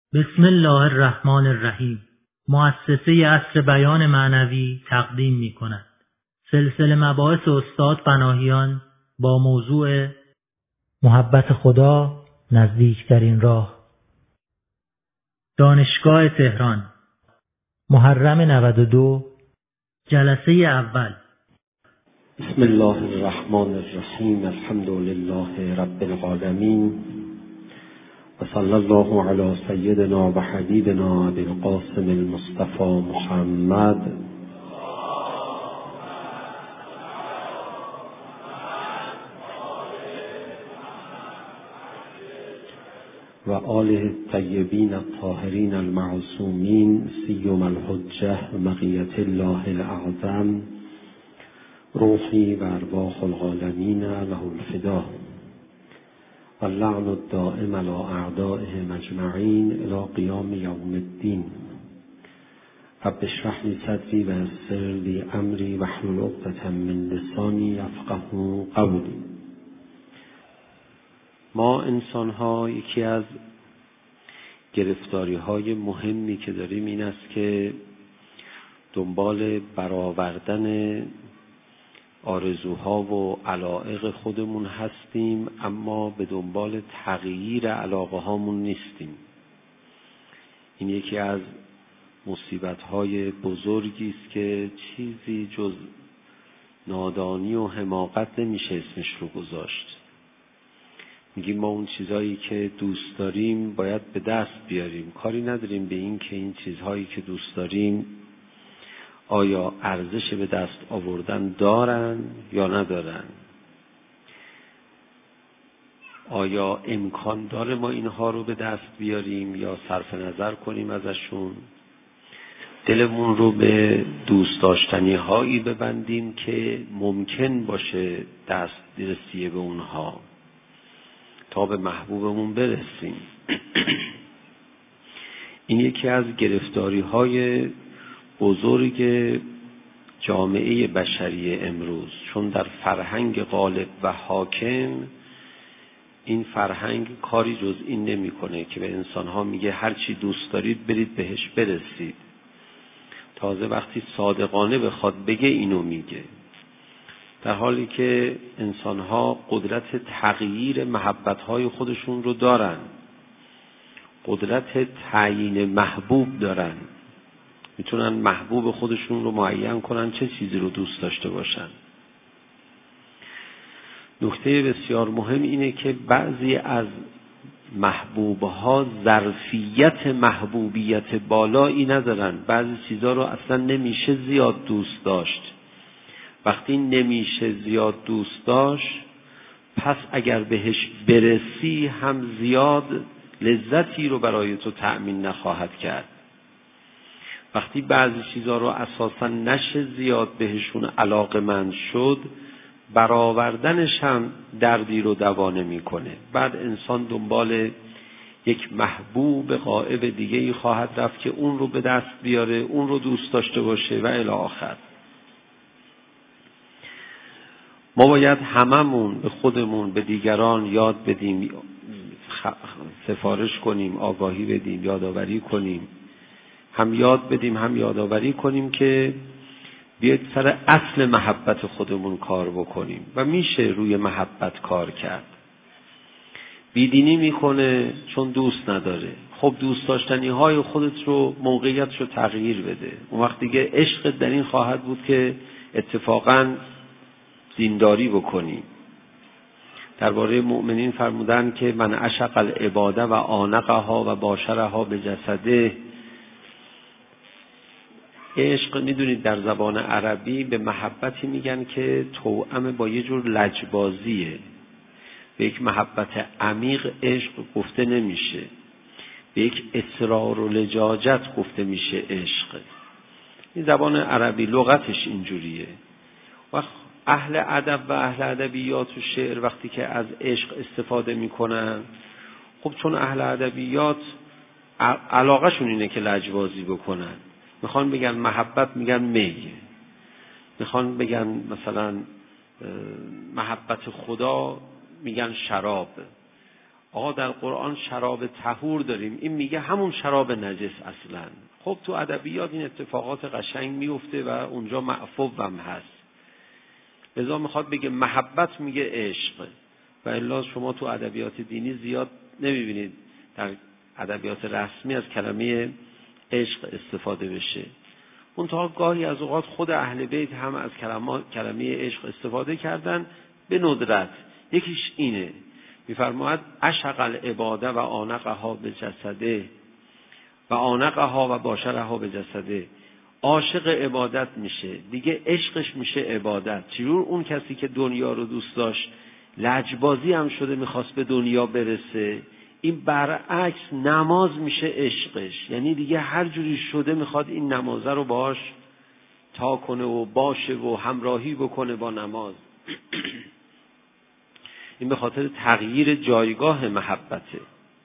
بسم الله الرحمن الرحیم. مؤسسه عصر بیان معنوی تقدیم می کند سلسله مباحث استاد پناهیان با موضوع محبت خدا نزدیکترین راه. دانشگاه تهران، محرم 92، جلسه اول. بسم الله الرحمن الرحیم. الحمد لله رب العالمین و صلی الله علی سیدنا و حبیبنا ابی القاسم المصطفى محمد و آله الطیبین الطاهرین المعصومین سیما الحجة بقیة الله الاعظم روحی و ارواح العالمین له الفدا و اللعن الدائم علی اعدائهم اجمعین الی قیام یوم الدین. رب اشرح لی صدری و یسر لی امری واحلل عقدة من لسانی یفقهوا قولی. ما انسان ها یکی از گرفتاری های مهمی که داریم این است که دنبال برآوردن آرزوها و علایق خودمون هستیم، اما به دنبال تغییر علاقه هامون نیستیم. این یکی از مصیبت های بزرگی است که چیزی جز نادانی و حماقت نمیشه اسمش رو گذاشت. میگیم ما اون چیزهایی که دوست داریم باید به دست بیاریم، کاری نداریم به این که این چیزهایی که دوست داریم آیا ارزش به دست آوردن دارن یا ندارن، آیا امکان داره ما اینها رو به دست بیاریم یا صرف نظر کنیم ازشون، دلمون رو به دوست داشتنی هایی ببندیم که ممکن باشه دسترسی به اونها تا به محبوبمون برسیم. این یکی از گرفتاری های بزرگ جامعه بشری امروز، چون در فرهنگ غالب و حاکم این فرهنگ کاری جز این نمی کنه که به انسانها میگه هر چی دوست دارید برید بهش برسید. تازه وقتی صادقانه بخواد بگه اینو میگه، در حالی که انسانها قدرت تغییر محبتهای خودشون رو دارن، قدرت تعیین محبوب دارن، میتونن محبوب خودشون رو معین کنن چه چیزی رو دوست داشته باشن. نکته بسیار مهم اینه که بعضی از محبوبها ظرفیت محبوبیت بالایی ندارن، بعضی چیزا رو اصلا نمیشه زیاد دوست داشت. وقتی نمیشه زیاد دوست داشت پس اگر بهش برسی هم زیاد لذتی رو برای تو تأمین نخواهد کرد. وقتی بعضی چیزا رو اساسا نشه زیاد بهشون علاقمند شد، برآوردنش هم دردی رو دوا نمی‌کنه. بعد انسان دنبال یک محبوب غائب دیگه‌ای خواهد رفت که اون رو به دست بیاره، اون رو دوست داشته باشه و الی آخر. ما باید هممون به خودمون، به دیگران یاد بدیم، سفارش کنیم، آگاهی بدیم، یادآوری کنیم، هم یاد بدیم هم یادآوری کنیم که بیاید سر اصل محبت خودمون کار بکنیم و میشه روی محبت کار کرد. بیدینی میکنه چون دوست نداره، خب دوست داشتنی های خودت رو موقعیتش رو تغییر بده. اون وقت دیگه عشق در این خواهد بود که اتفاقاً دینداری بکنی. درباره مؤمنین فرمودن که من عشق العباده و آنقها و باشرها به جسده. عشق میدونید در زبان عربی به محبتی میگن که توأم با یه جور لجبازیه. به یک محبت عمیق عشق گفته نمیشه، به یک اصرار و لجاجت گفته میشه عشق. این زبان عربی لغتش اینجوریه. وقت اهل ادب و اهل ادبیات و شعر وقتی که از عشق استفاده میکنن، خب چون اهل ادبیات علاقهشون اینه که لجبازی بکنن، میخوان بگن محبت میگن می، میخوان بگن مثلا محبت خدا میگن شراب. آقا در قرآن شراب طهور داریم، این میگه همون شراب نجس اصلا. خب تو ادبیات این اتفاقات قشنگ میفته و اونجا معفو هم هست. لذا میخواد بگه محبت میگه عشق، و الا شما تو ادبیات دینی زیاد نمیبینید در ادبیات رسمی از کلمه عشق استفاده بشه. منتها گاهی از اوقات خود اهل بیت هم از کلمه عشق استفاده کردن به ندرت. یکیش اینه، میفرماید عشق العباده و آنقها به جسده و آنقها و باشرها به جسده. عاشق عبادت میشه دیگه، عشقش میشه عبادت. چجور اون کسی که دنیا رو دوست داشت لجبازی هم شده میخواست به دنیا برسه، این برعکس نماز میشه عشقش، یعنی دیگه هر جوری شده میخواد این نمازه رو باش تا کنه و باشه و همراهی بکنه با نماز. این به خاطر تغییر جایگاه محبته.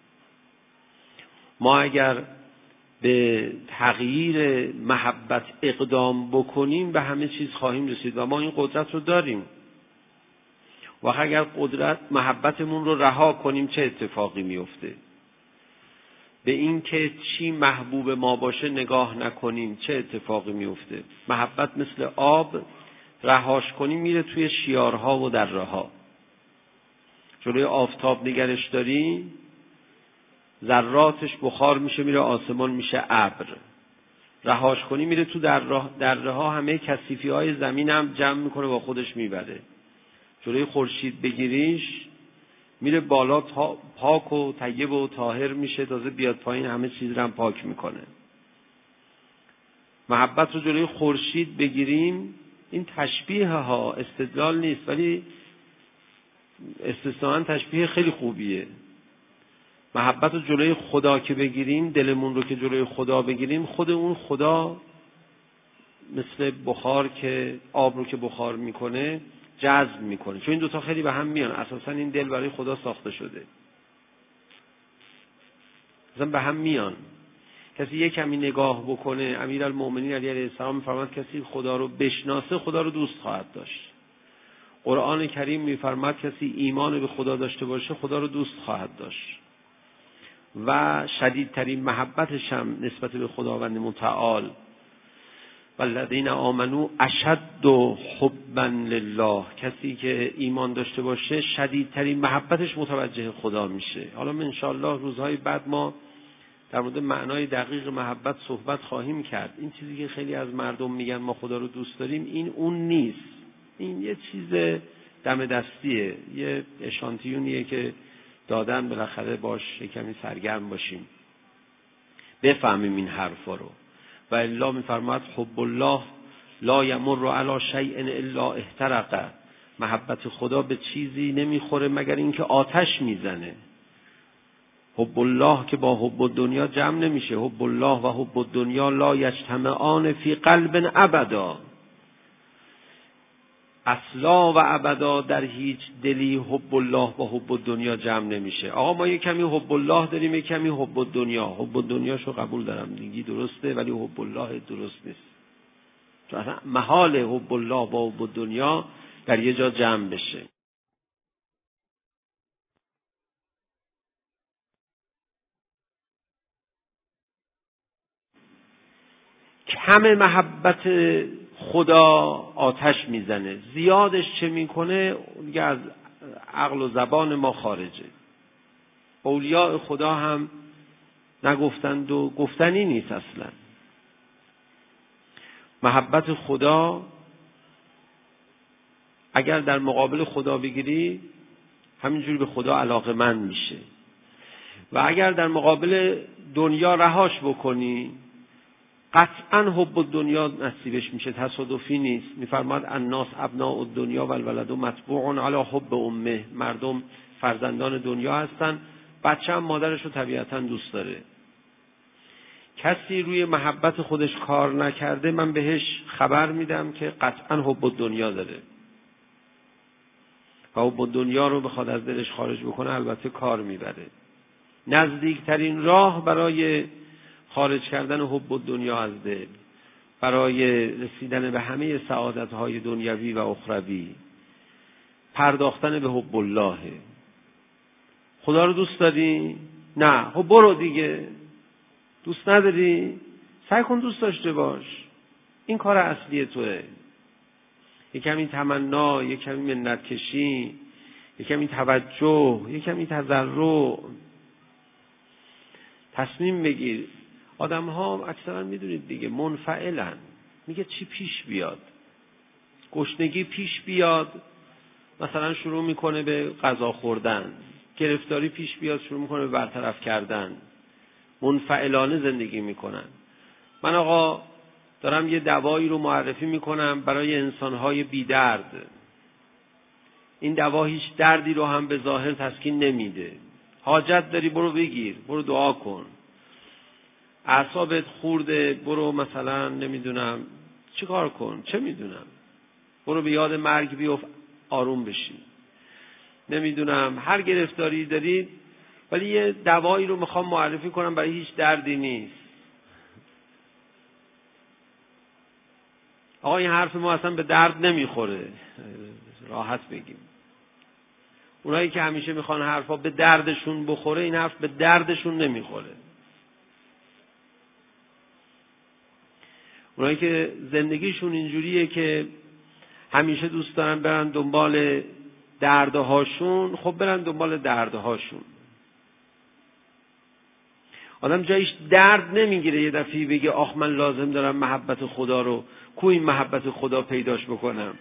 ما اگر به تغییر محبت اقدام بکنیم به همه چیز خواهیم رسید و ما این قدرت رو داریم. و اگر قدرت محبتمون رو رها کنیم چه اتفاقی میفته؟ به این که چی محبوب ما باشه نگاه نکنیم چه اتفاقی میفته؟ محبت مثل آب، رهاش کنیم میره توی شیارها و دره‌ها. جلوی آفتاب نگرش داری ذراتش بخار میشه میره آسمان میشه ابر. رهاش کنی میره تو دره‌ها، همه کثیفی‌های زمین هم جمع میکنه با خودش میبره. جلوی خورشید بگیریش میره بالا، پاک و طیب و طاهر میشه، تازه بیاد پایین همه چیز رو هم پاک میکنه. محبت رو جلوی خورشید بگیریم، این تشبیه ها استدلال نیست ولی استثناءً تشبیه خیلی خوبیه. محبت رو جلوی خدا که بگیریم، دلمون رو که جلوی خدا بگیریم، خود اون خدا مثل بخار که آب رو که بخار میکنه جذب میکنه، چون این دوتا خیلی به هم میان. اساسا این دل برای خدا ساخته شده، اصلا به هم میان. کسی یک کمی نگاه بکنه، امیرالمؤمنین علی علیه السلام میفرماد کسی خدا رو بشناسه خدا رو دوست خواهد داشت. قرآن کریم میفرماد کسی ایمان به خدا داشته باشه خدا رو دوست خواهد داشت. و شدیدترین محبتش هم نسبت به خداوند متعال، والذین آمنوا اشد حبا لله، کسی که ایمان داشته باشه شدیدترین محبتش متوجه خدا میشه. حالا ان شاءالله روزهای بعد ما در مورد معنای دقیق محبت صحبت خواهیم کرد. این چیزی که خیلی از مردم میگن ما خدا رو دوست داریم، این اون نیست. این یه چیز دم دستیه، یه اشانتیونیه که دادن بالاخره باش کمی سرگرم باشیم بفهمیم این حرفا رو. و الا میفرماید حب الله لا یمر علی شیء الا احترق، محبت خدا به چیزی نمیخوره مگر اینکه آتش میزنه. حب الله که با حب الدنیا جمع نمیشه. حب الله و حب الدنیا لا یجتمعان فی قلب ابدا، اصلا و ابدا در هیچ دلی حب الله با حب الدنیا جمع نمیشه. آقا ما یک کمی حب الله داریم، یک کمی حب الدنیا. حب الدنیاشو قبول دارم دیگه درسته، ولی حب الله درست نیست. تو اصلا محال حب الله با حب الدنیا در یه جا جمع بشه. کم محبت خدا آتش میزنه، زیادش چه میکنه دیگه از عقل و زبان ما خارجه. اولیاء خدا هم نگفتند و گفتنی نیست اصلا. محبت خدا اگر در مقابل خدا بگیری همینجوری به خدا علاقه‌مند میشه، و اگر در مقابل دنیا رهاش بکنی قطعا حب الدنیا نصیبش میشه، تصادفی نیست. میفرماد الناس ابناء الدنیا و الولد مطبوع علی حب امه، مردم فرزندان دنیا هستن، بچه هم مادرش رو طبیعتا دوست داره. کسی روی محبت خودش کار نکرده من بهش خبر میدم که قطعا حب الدنیا داره و حب الدنیا رو بخواد از دلش خارج بکنه البته کار میبره. نزدیکترین راه برای خارج کردن حب الدنیا از دل، برای رسیدن به همه سعادت‌های دنیوی و اخروی، پرداختن به حب الله. خدا رو دوست داری؟ نه. خب برو دیگه. دوست نداری؟ سعی کن دوست داشته باش. این کار اصلی توئه. یک کمی تمنا، یک کمی منت کشی، یک کمی توجه، یک کمی تضرع. تصمیم بگیر. آدم ها اکثرا میدونید دیگه منفعلن. میگه چی پیش بیاد. گشنگی پیش بیاد، مثلا شروع میکنه به غذا خوردن. گرفتاری پیش بیاد، شروع میکنه به برطرف کردن. منفعلانه زندگی میکنن. من آقا دارم یه دوایی رو معرفی میکنم برای انسانهای بی درد. این دوا هیچ دردی رو هم به ظاهر تسکین نمیده. حاجت داری برو بگیر، برو دعا کن. اعصابت خورده، برو مثلا نمیدونم چی کار کن، چه میدونم، برو به یاد مرگ بیفت آروم بشی. نمیدونم هر گرفتاری دارید، ولی یه دوایی رو میخوام معرفی کنم برای هیچ دردی نیست. آقا این حرف ما اصلا به درد نمیخوره، راحت بگیم. اونایی که همیشه میخوان حرفا به دردشون بخوره، این حرف به دردشون نمیخوره. اونایی که زندگیشون اینجوریه که همیشه دوست دارن برن دنبال دردهاشون، خب برن دنبال دردهاشون. آدم جایش درد نمیگیره یه دفعه بگه آخ من لازم دارم محبت خدا رو، کو این محبت خدا پیداش بکنم.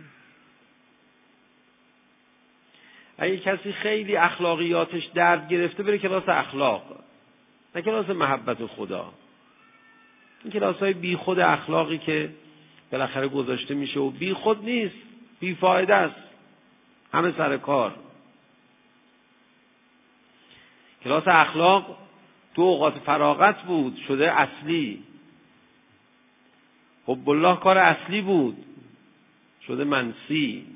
اگه کسی خیلی اخلاقیاتش درد گرفته بره کلاس اخلاق، نه کلاس محبت خدا. این کلاس‌های بی خود اخلاقی که بالاخره گذاشته میشه و بی خود نیست، بی فایده است، همه سر کار. کلاس اخلاق تو اوقات فراغت بود، شده اصلی. حب الله کار اصلی بود، شده منسی.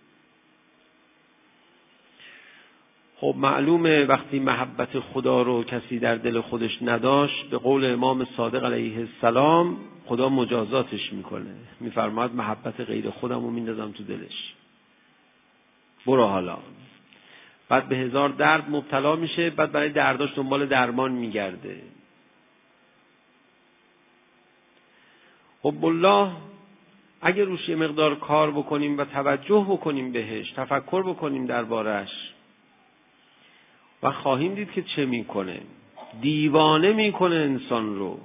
خب معلومه وقتی محبت خدا رو کسی در دل خودش نداشت، به قول امام صادق علیه السلام خدا مجازاتش میکنه. میفرماد محبت غیر خودم رو میندازم تو دلش، برو حالا. بعد به هزار درد مبتلا میشه، بعد برای درداش دنبال درمان میگرده. حب الله اگه روش یه مقدار کار بکنیم و توجه بکنیم بهش، تفکر بکنیم دربارش، و خواهیم دید که چه میکنه. دیوانه میکنه انسان رو.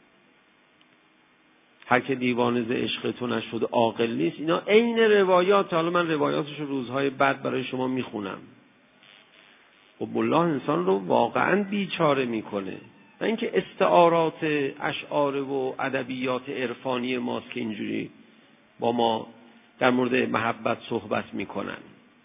هر که دیوانه ز عشق تو نشد عاقل نیست. اینا عین روایات. حالا من روایاتش رو روزهای بعد برای شما میخونم. حب الله انسان رو واقعا بیچاره میکنه. نه اینکه استعارات اشعار و ادبیات عرفانی ماست که اینجوری با ما در مورد محبت صحبت میکنن.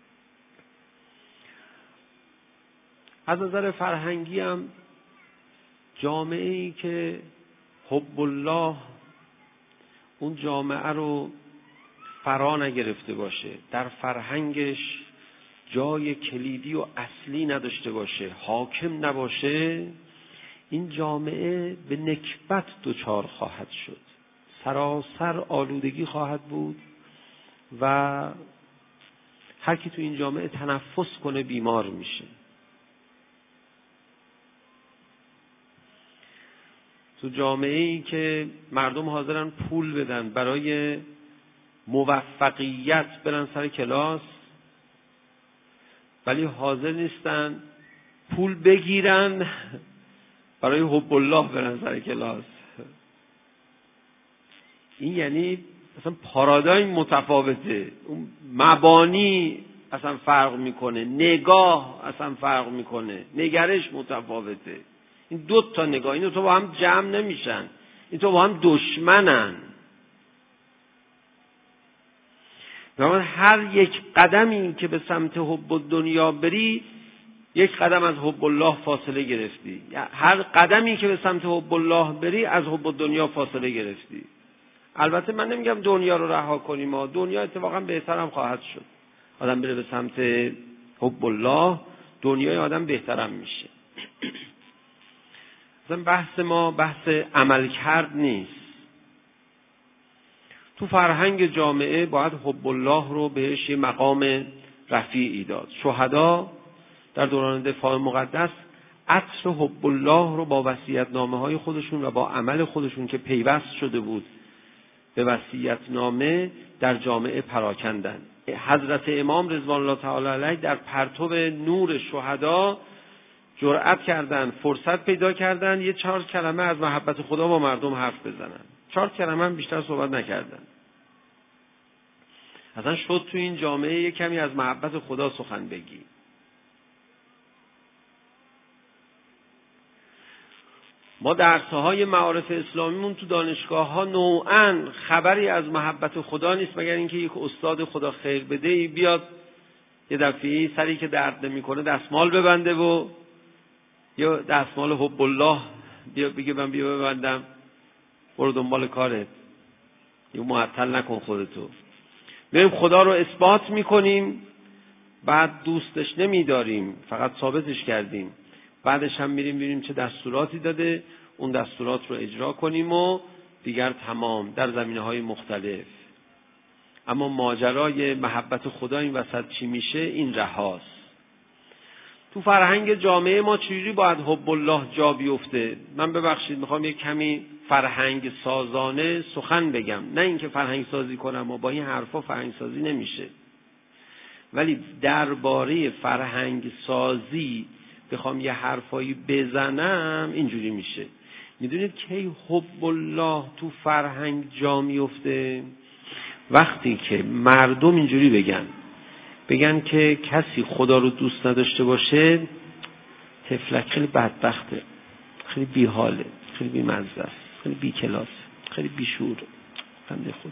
از نظر فرهنگی هم جامعه‌ای که حب الله اون جامعه رو فرا نگرفته باشه، در فرهنگش جای کلیدی و اصلی نداشته باشه، حاکم نباشه، این جامعه به نکبت دچار خواهد شد. سراسر آلودگی خواهد بود و هر کی تو این جامعه تنفس کنه بیمار میشه. تو جامعه‌ای که مردم حاضرن پول بدن برای موفقیت برن سر کلاس، ولی حاضر نیستن پول بگیرن برای حب الله برن سر کلاس. این یعنی اصلا پارادایم متفاوته، اون مبانی اصلا فرق میکنه، نگاه اصلا فرق میکنه، نگرش متفاوته. این دو تا نگاه، این دو تا با هم جمع نمیشن، این تو با هم دشمنن. هر یک قدمی که به سمت حب دنیا بری، یک قدم از حب الله فاصله گرفتی. هر قدمی که به سمت حب الله بری، از حب دنیا فاصله گرفتی. البته من نمیگم دنیا رو رها کنیم، ما دنیا اتفاقا بهتر هم خواهد شد. آدم بره به سمت حب الله، دنیای آدم بهترم میشه. مثلا بحث ما بحث عمل کرد نیست. تو فرهنگ جامعه باید حب الله رو بهش یه مقام رفیعی داد. شهدا در دوران دفاع مقدس عطر حب الله رو با وصیت‌نامه‌های خودشون و با عمل خودشون که پیوست شده بود به وصیت‌نامه در جامعه پراکندند. حضرت امام رضوان الله تعالی علیه در پرتو نور شهدا جرأت کردند، فرصت پیدا کردند یه 4 کلمه از محبت خدا با مردم حرف بزنن. 4 کلمه هم بیشتر صحبت نکردند. اصلا شد تو این جامعه یه کمی از محبت خدا سخن بگی. ما درس‌های معارف اسلامیمون تو دانشگاه‌ها نوعاً خبری از محبت خدا نیست، مگر اینکه یک استاد خدا خیر بده بیاد یه دفعه سری که درد نمی‌کنه دستمال ببنده و یا دستمال حب الله بگه من بیا ببندم، برو دنبال کارت، یا معطل نکن خودتو. میریم خدا رو اثبات میکنیم، بعد دوستش نمیداریم، فقط ثابتش کردیم، بعدش هم میریم چه دستوراتی داده، اون دستورات رو اجرا کنیم و دیگر تمام در زمینه‌های مختلف. اما ماجرای محبت خدا این وسط چی میشه؟ این رهاست. تو فرهنگ جامعه ما چجوری باید حب الله جا بیفته؟ من ببخشید میخوام یک کمی فرهنگ سازانه سخن بگم، نه اینکه فرهنگ سازی کنم و با این حرفا فرهنگ سازی نمیشه، ولی درباره فرهنگ سازی بخوام یه حرفایی بزنم اینجوری میشه. میدونید کی حب الله تو فرهنگ جا میفته؟ وقتی که مردم اینجوری بگن که کسی خدا رو دوست نداشته باشه تفلک خیلی بدبخته، خیلی بیحاله، خیلی بی‌مزه است، خیلی بی‌کلاس، خیلی بیشوره، بنده خدا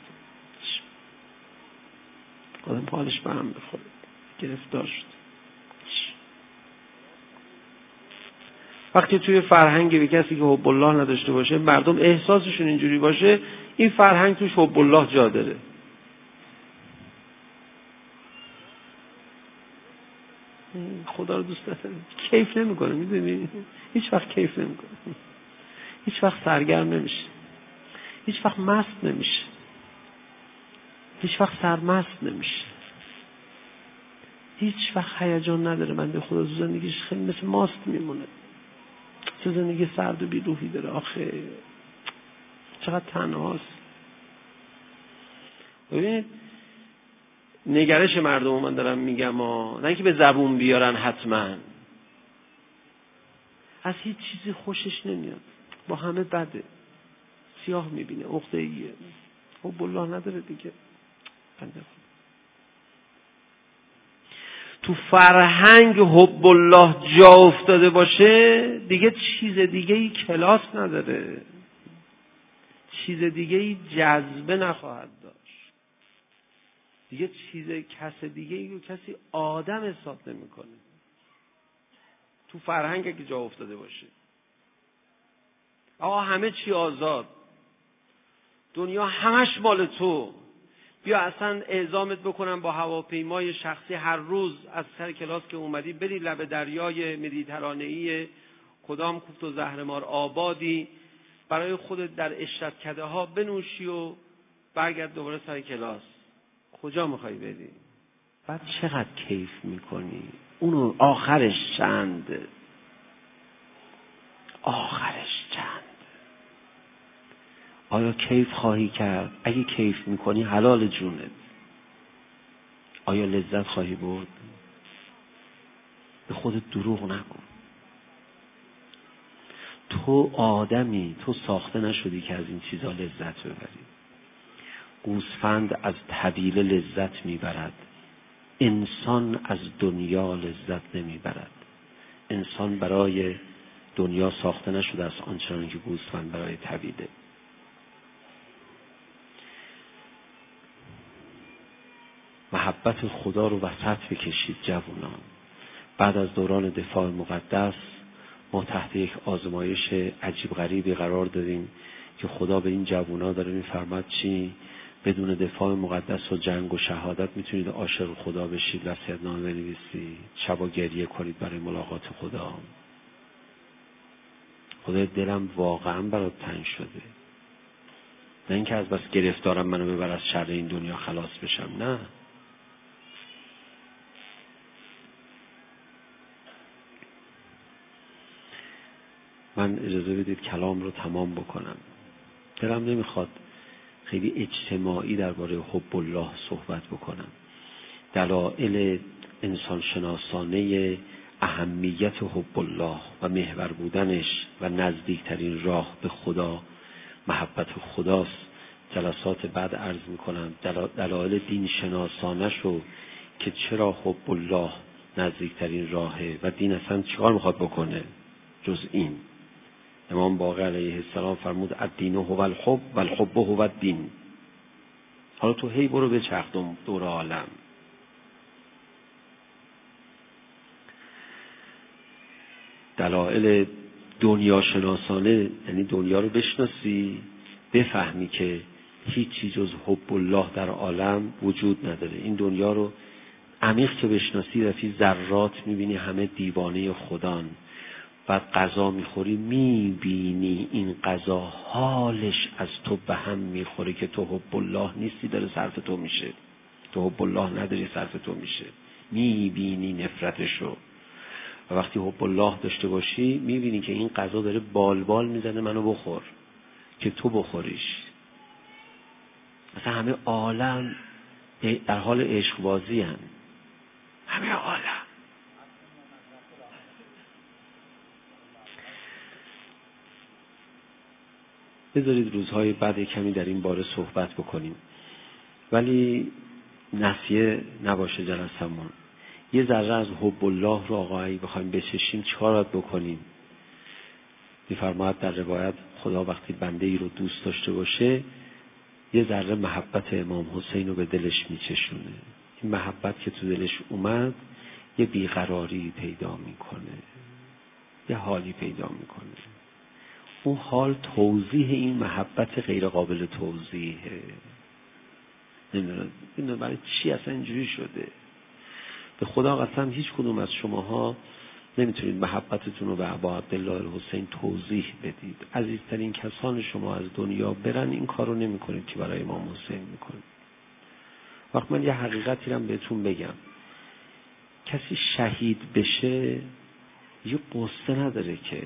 آدم حالش به هم بخوره، گرفتار شد. وقتی توی فرهنگ به کسی که حب الله نداشته باشه مردم احساسشون اینجوری باشه، این فرهنگ توش حب الله جا داره. خدا رو دوست نداره، کیف نمیکنه، میدونی؟ هیچ وقت کیف نمیکنه، هیچ وقت سرگرم نمیشه، هیچ وقت مست نمیشه، هیچ وقت سرمست نمیشه، هیچ وقت هیجان نداره. بنده خدا تو زندگیش خیلی مثل ماست میمونه، چه زندگی سرد و بیروحی داره آخه، چقدر تنهاست. ببینید نگرش مردم من دارم میگم، نه اینکه به زبون بیارن، حتما از هیچ چیزی خوشش نمیاد، با همه بده، سیاه میبینه، عقده‌ایه، حب الله نداره دیگه. تو فرهنگ حب الله جا افتاده باشه دیگه چیز دیگه‌ای کلاس نداره، چیز دیگه‌ای جذبه نخواهد داشت، دیگه چیز کس دیگه‌ای رو کسی آدم حساب نمی‌کنه. تو فرهنگ اگه جا افتاده باشه آقا همه چی آزاد، دنیا همش مال تو، بیا اصلا اعزامت بکنم با هواپیمای شخصی، هر روز از سر کلاس که اومدی بری لب دریای مدیترانه‌ای کدام کوفت و زهرمار آبادی، برای خودت در اشرتکده ها بنوشی و برگرد دوباره سر کلاس. کجا میخوای بری؟ بعد چقدر کیف میکنی؟ اونو آخرش چند؟ آخرش چند؟ آیا کیف خواهی کرد؟ اگه کیف میکنی حلال جونت. آیا لذت خواهی برد؟ به خودت دروغ نکن. تو آدمی، تو ساخته نشدی که از این چیزا لذت ببری. گوسفند از طویله لذت میبرد، انسان از دنیا لذت نمیبرد. انسان برای دنیا ساخته نشده است آنچنان که گوسفند برای طویله. محبت خدا رو وسط بکشید جوانان. بعد از دوران دفاع مقدس ما تحت یک آزمایش عجیب غریبی قرار دادیم که خدا به این جوونا داره میفرماد چی؟ بدون دفاع مقدس و جنگ و شهادت میتونید عاشق خدا بشید، وصیت‌نامه بنویسید، شبا گریه کنید برای ملاقات خدا. خدا دلم واقعا برات تنگ شده، نه اینکه از بس گرفتارم منو ببر از شر این دنیا خلاص بشم، نه. من اجازه بدید کلام رو تمام بکنم. دلم نمیخواد خیلی اجتماعی درباره حب الله صحبت بکنم. دلایل انسان شناسانه اهمیت حب الله و محور بودنش و نزدیکترین راه به خدا محبت خداست. جلسات بعد عرض میکنم دلایل دین شناسانه شو که چرا حب الله نزدیکترین راهه و دین اصلا چیکار میخواد بکنه جز این. امام باقر علیه السلام فرمود الدین هو الحب و الحب هو الدین. حالا تو هی برو بچرخ دور عالم. دلایل دنیا شناسانه یعنی دنیا رو بشناسی، بفهمی که هیچی جز حب الله در عالم وجود نداره. این دنیا رو عمیق که بشناسی رفی ذرات میبینی همه دیوانه خدان. بعد غذا میخوری میبینی این غذا حالش از تو به هم میخوره که تو حب الله نیستی داره صرف تو میشه، تو حب الله نداری صرف تو میشه. میبینی نفرتشو و وقتی حب الله داشته باشی میبینی که این غذا داره بال میزنه منو بخور که تو بخوریش. مثلا همه عالم در حال عشق بازی هن. همه عالم. بذارید روزهای بعد کمی در این باره صحبت بکنیم، ولی نسیه نباشه جلسمون. یه ذره از حب الله رو آقایی بخوایم بچشیم چیکار باید بکنیم؟ می‌فرماید در روایت خدا وقتی بنده ای رو دوست داشته باشه یه ذره محبت امام حسین رو به دلش میچشونه. این محبت که تو دلش اومد یه بیقراری پیدا میکنه، یه حالی پیدا میکنه. اون حال توضیح این محبت غیر قابل توضیحه. نمیدونم برای چی اصلا اینجوری شده. به خدا قسم هیچ کدوم از شماها نمیتونید محبتتون رو به ابا عبدالله الحسین توضیح بدید. عزیزترین کسان شما از دنیا برن این کار رو نمی کنید که برای امام حسین میکنید. وقت من یه حقیقتی رو بهتون بگم، کسی شهید بشه یه قصه نداره که.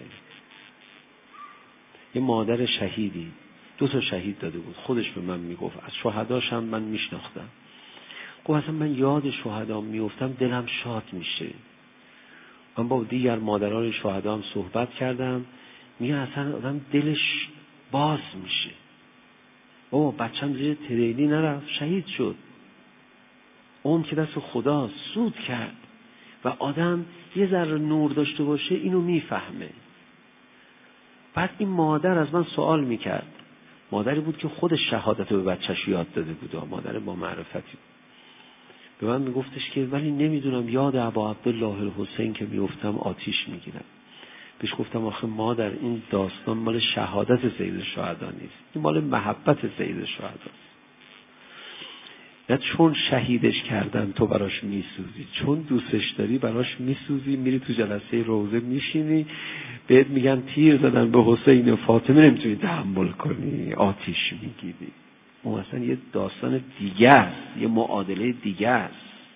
یه مادر شهیدی 2 شهید داده بود، خودش به من میگفت، از شهداش هم من میشناختم، گفت اصلا من یاد شهدا میافتم دلم شاد میشه. من با دیگر مادران شهدا هم صحبت کردم، میگن اصلا آدم دلش باز میشه. بابا بچم زیر تریلی نرفت شهید شد، اون که دست خدا سود کرد. و آدم یه ذره نور داشته باشه اینو میفهمه. بعد این مادر از من سوال میکرد، مادری بود که خودش شهادت به بچه‌ش یاد داده بود، مادر با معرفتی. به من میگفتش که ولی نمیدونم یاد ابا عبدالله الحسین که میافتم آتیش میگیرم. بهش گفتم آخه مادر این داستان مال شهادت سید الشهدا نیست، این مال محبت سید الشهداست. نه چون شهیدش کردن تو براش میسوزی، چون دوستش داری براش میسوزی. میری تو جلسه روزه میشینی بهت میگن تیر زدن به حسین و فاطمه نمیتونی تحمل کنی آتیش میگیری. اون اصلا یه داستان دیگه است، یه معادله دیگه است.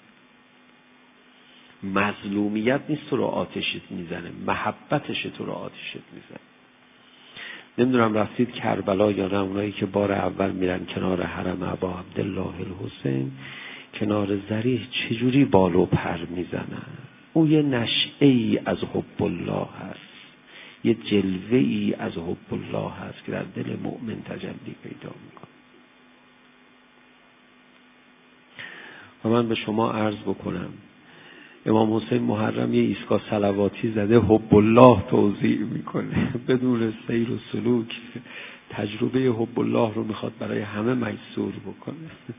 مظلومیت نیست تو رو آتشت میزنه، محبتش تو رو آتشت میزنه. نمیدونم رفتید کربلا یا نه؟ اونایی که بار اول میرن کنار حرم ابا عبدالله الحسین، کنار ذریح چجوری بال و پر میزنن. اون یه نشعه‌ای از حب الله هست، یه جلوه‌ای از حب الله هست که در دل مؤمن تجلی پیدا میکنه. و من به شما عرض بکنم امام حسین محرم یه ایستگاه صلواتی زده حب الله توزیع میکنه بدون سیر و سلوک. تجربه حب الله رو میخواد برای همه میسور بکنه.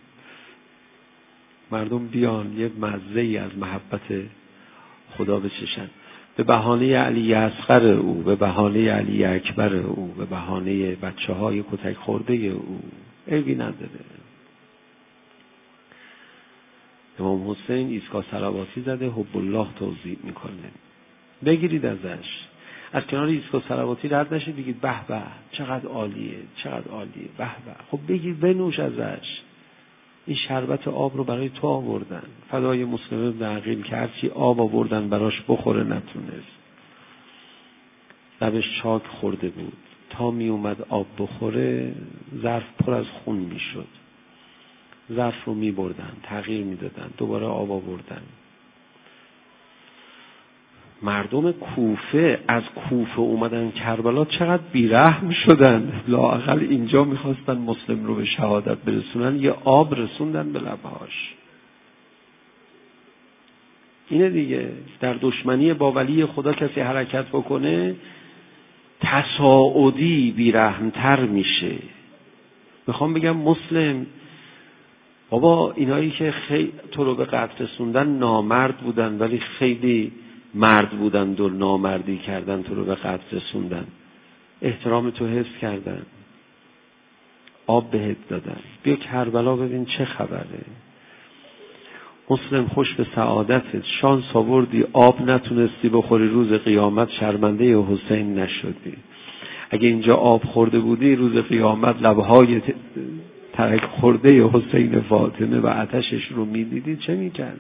مردم بیان یه مزه‌ای از محبت خدا بچشن، به بهانه علی اصغر او، به بهانه علی اکبر او، به بهانه بچه‌های کتک خورده او. عیبی نداره. امام حسین ایستگاه صلواتی زده حب الله توزیع میکنه. بگیرید ازش، از کنار ایستگاه صلواتی رد نشید بگید به به چقدر عالیه چقدر عالیه به به. خب بگیر بنوش ازش. این شربت آب رو برای تو آوردن. فدای مسلم ابن عقیل که هرچی آب آوردن براش بخوره نتونست. لبش چاک خورده بود، تا می اومد آب بخوره ظرف پر از خون می شد. ظرف رو می بردن، تغییر می دادن، دوباره آب آوردن. مردم کوفه از کوفه اومدن کربلا چقدر بیرحم شدن، لااقل اینجا میخواستن مسلم رو به شهادت برسونن، یه آب رسوندن به لبهاش. اینه دیگه، در دشمنی با ولی خدا کسی حرکت بکنه تصاعدی بیرحمتر میشه. میخوام بگم مسلم بابا اینایی که خیلی تو رو به قتل رسوندن نامرد بودن ولی خیلی مرد بودن و نامردی کردن، تو رو به قتل رسوندن، احترام تو حفظ کردن، آب بهت دادن. بیا کربلا ببین چه خبره. مسلم خوش به سعادتت، شانس آوردی آب نتونستی بخوری، روز قیامت شرمنده حسین نشدی. اگه اینجا آب خورده بودی روز قیامت لبهای ترک خورده حسین فاطمه و آتشش رو میدیدی چه میکردی؟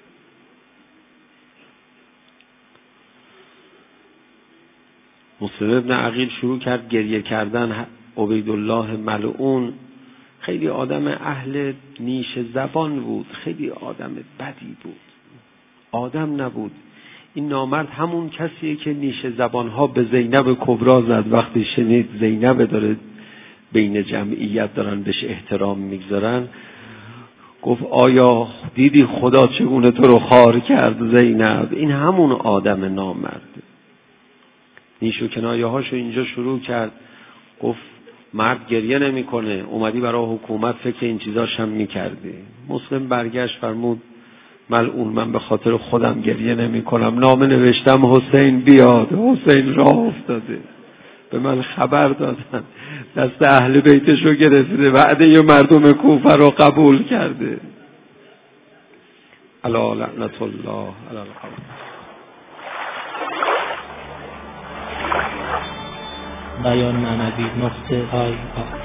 مسلم ابن عقیل شروع کرد گریه کردن. عبیدالله ملعون خیلی آدم اهل نیش زبان بود، خیلی آدم بدی بود، آدم نبود. این نامرد همون کسیه که نیش زبانها به زینب کبرا زد وقتی شنید زینب داره بین جمعیت دارن بهش احترام میگذارن. گفت آیا دیدی خدا چگونه تو رو خار کرد زینب؟ این همون آدم نامرد. نیش و کنایه هاشو اینجا شروع کرد. گفت مرد گریه نمی کنه، اومدی برای حکومت فکر این چیزاش هم میکردی. مسلم برگشت فرمود ملعون من به خاطر خودم گریه نمی کنم، نامه نوشتم حسین بیاد، حسین راه افتاده، به من خبر دادن دست اهل بیتشو گرفته، وعده مردم کوفه رو قبول کرده. الا لعنت الله علی القوم. بیان معنوی نقطه